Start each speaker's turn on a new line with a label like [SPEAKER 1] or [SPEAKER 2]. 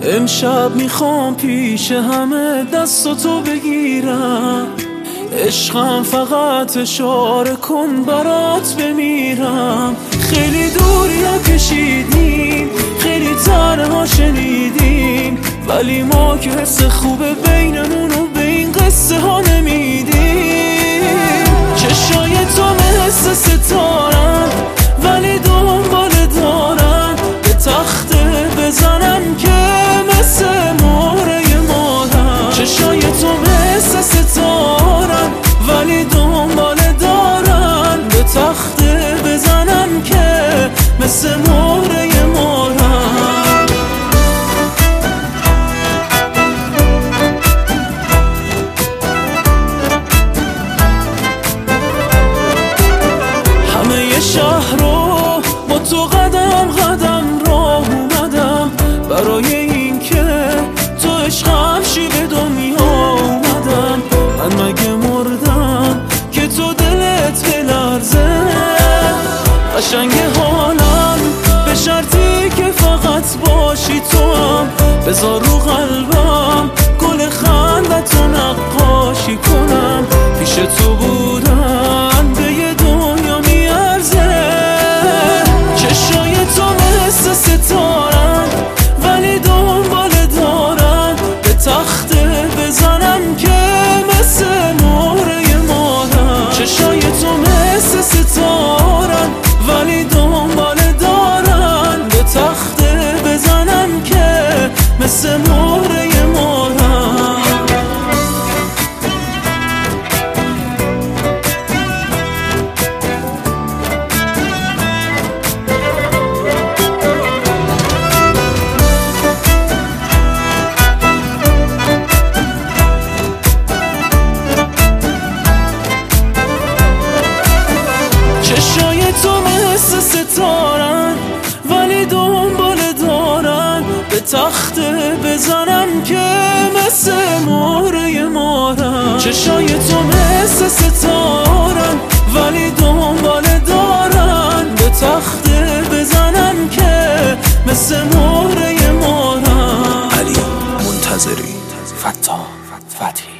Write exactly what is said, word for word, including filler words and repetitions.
[SPEAKER 1] امشب میخوام پیش همه دستاتو بگیرم، عشقم فقط اشاره کن برات بمیرم. خیلی دوریا کشیدیم، خیلی تنها شنیدیم، ولی ما که حس خوبه بینمونو به این قصه ها نمیدیم. چشای تو مثل ستارن ولی دنبال دارن، به تخته بزنم که مثل مهره مادرم. چشای تو مثل ستارن ولی دنبال دارن، به تخته بزنم که مثل مهره مادرم. همه شهر رو با تو قدم قدم راه اومدم، برای این که تو عشقم شی به دنیا اومدم. من مگه مردم که تو دلت بلرزه؟ قشنگ حالم به شرطی که فقط باشی تو هم، بذار رو قلبم گل خندتو نقاشی کنم. پیش تو بودن به یه دنیا میارزه. چشای تو مثل ستارن ولی دنبال دارن، به تخته بزنم که مثل مهره مادرم. چشای تو مثل ستارن ولی دنبال دارن، به تخته بزنم که مثل مهره مادرم. چشای تو مثل ستارن ولی دنبال دارن، به تخته بزنم که مثل مهره مادرم. چشای تو مثل ستارن ولی دنبال دارن، به تخته بزنم که مثل مهره مادرم.
[SPEAKER 2] علی منتظری، فتا، فتحی.